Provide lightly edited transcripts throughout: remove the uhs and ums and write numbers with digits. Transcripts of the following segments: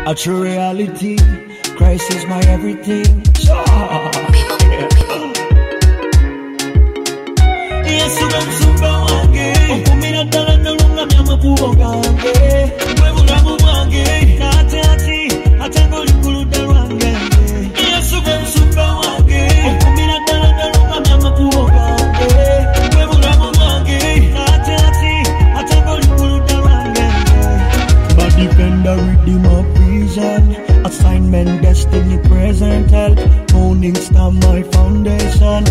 A true reality, Christ is my everything. Yesu msumba wange, okumira ddala nnolunga myamakubo gange, gwe bulamu bwange, ate ng'oliguluda lwange. Yesu gwe msumba wange, okumira ddala nnolunga myamakubo gange, gwe bulamu bwange, ate ng'oliguluda lwange. My defender, redeemer, vision, assignment, destiny, present help, morning star, my foundation.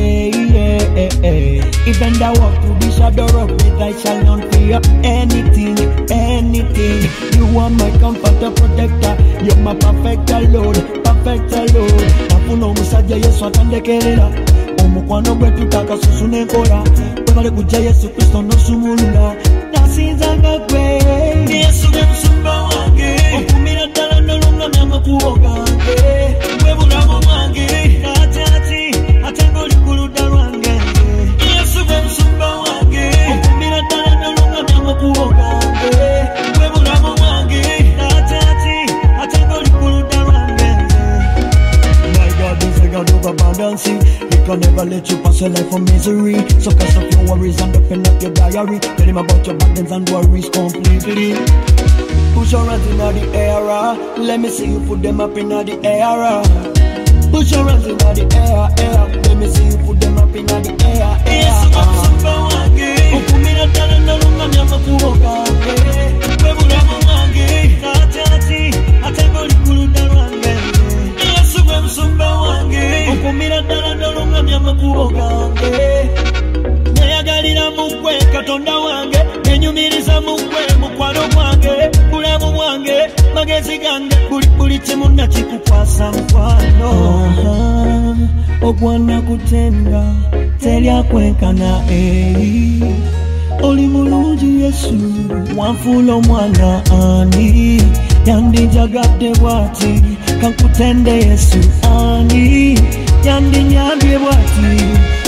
Even though I walk through the shadow of death, I shall not fear anything. You are my comforter, protector. You're my perfecter, Lord. Nafuno musajja Yesu atandekerera. Omukwano gwe tutaka susu n'enkola. Webale kujja Yesu Kristo n'osumulula. Nasinzanga gwe. Yesu gwe musumba wange. Okumira ddala n'olungamya amakubo gange. Gwe bulamu bwange. Ate ng'oliguluda lwange. Yesu gwe musumba wange. Okumira ddala n'olungamya amakubo gange. Gwe bulamu bwange. Ate ng'oliguluda lwange. My God is a God of abundance. He can never let you pass your life for misery. So cast off your worries and open up your diary. Tell him about your burdens and worries completely. Push your hands in the air. Let me see you put them up in the air. Push your hands in the air. Let me see you put them up in the air. Yesu msumba wange, okumira ddala n'olungamya amakubo gange. Gwe bulamu bwange, ate ng'oliguluda lwange. Yesu gwe musumba wange, okumira ddala n'olungamya amakubo gange. Neyagalira mu ggwe Katonda wange, nenyumiriza mu ggwe mukwano gwange, bulamu bwange, magezi gange, buli kimu nakikukwasa mukwano. Ogwana kutenda terya kwenkana oli mulungi Yesu wanfuula omwana ani yandijagadde bw'ati kankutende Yesu ani yandinyambye bw'ati